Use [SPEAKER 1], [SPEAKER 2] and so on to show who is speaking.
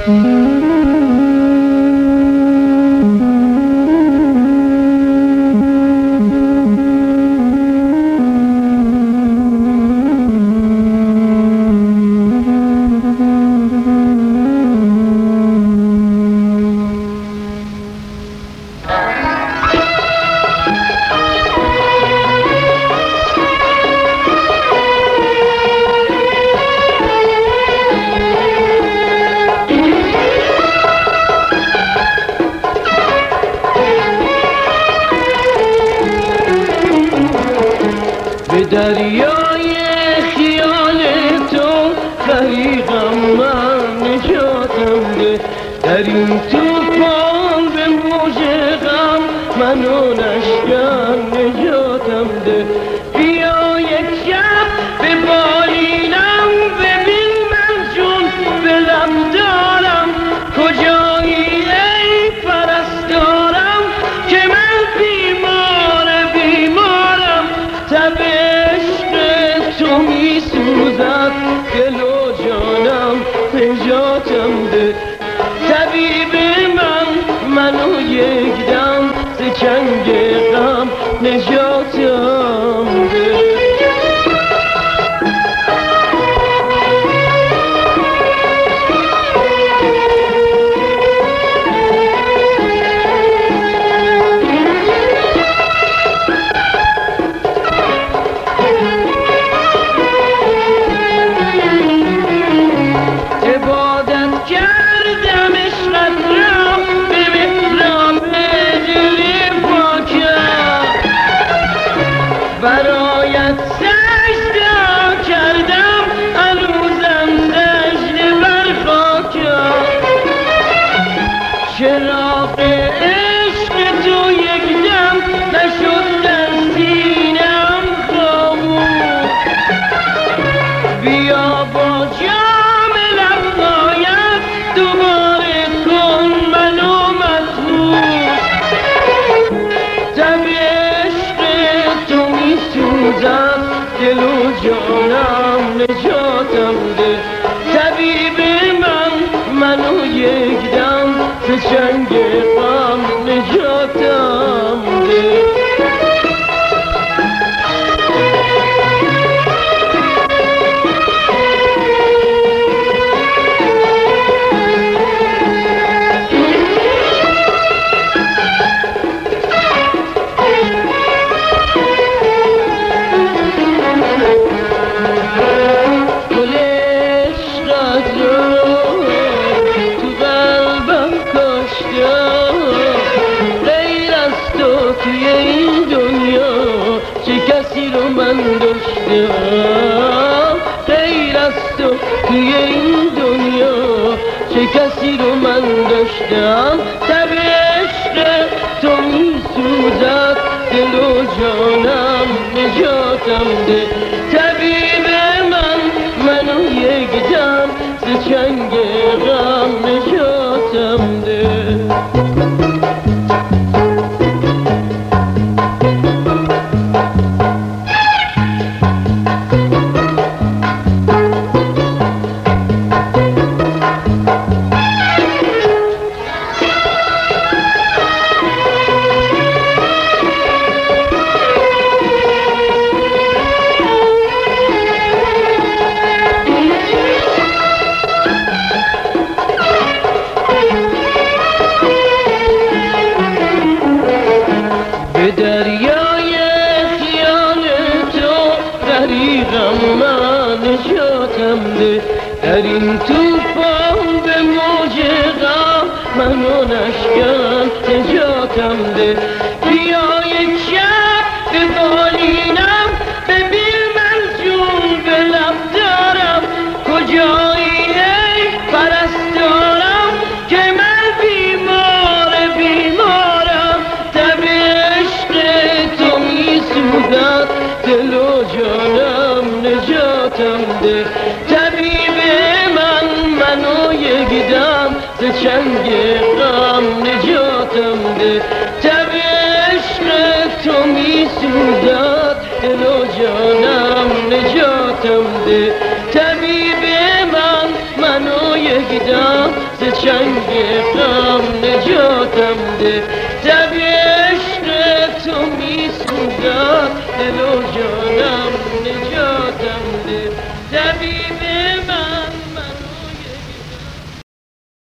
[SPEAKER 1] دریای خیال تو غریقم من، نجاتم ده در این توفان به موج غم، منو نشکن نجاتم ده. بیا یک شب به بالینم، ببین من چون دلم دارم، کجایی ای پرستارم که من بیمارم. تب تو می سوزد دل و جانم، نجاتم ده. طبیب منو یک دم ز چنگ غم، نجاتم ده. برایت سجده کردم، هنوزم سجده بر خاکم. چراغ عشق تو یک دم نشد در سینه‌ام خاموش. بیا با جام لب‌هایت دوباره کن منو مدهوش. سوزم دل و جانم، نجاتم ده. طبیب منو یک دم ز چنگ غم، نجاتم ده. توی این دنیا چه کسی رو من داشتم، غیر از تو توی این دنیا چه کسی رو من داشتم. تب عشق تو می سوزد دل و جانم، نجاتم ده. طبیب منو یک دم ز چنگ غم، نجاتم ده. دریای خیال تو غریقم من، نجاتم ده در این توفان به موج غم، منو نشکن نجاتم ده. بیا یک شب به بالینم، ببین من جون به لب دارم، کجایی ای پرستارم که من بیمارم. تب تو می سوزد دل و جانم، نجاتم ده. طبیب منو یک دم ز چنگ غم، نجاتم ده. تب تو می سوزد دل و جانم، نجاتم ده. طبیب منو یک دم ز چنگ غم نجاتم ده طبع عشق تو می سوزد دل و جانم